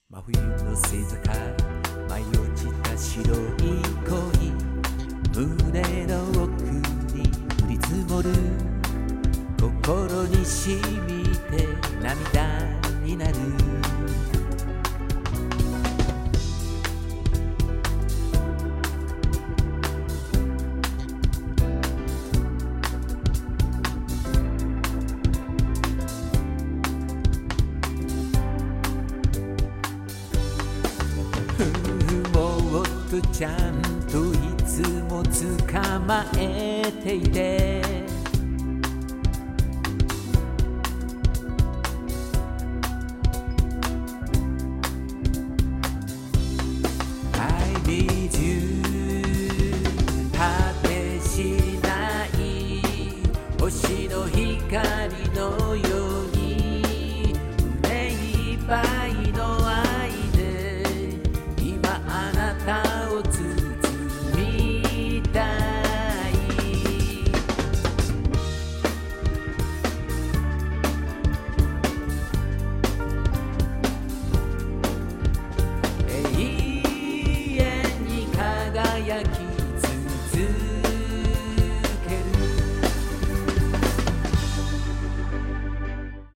真冬の星座舞い落ちた白い恋、胸の奥に降り積もる、心に染みて涙になる。もっとちゃんといつも捕まえていて、I need you 果てしない星の光のように、目いっぱいの愛で今あなたを包みたい。永遠に輝き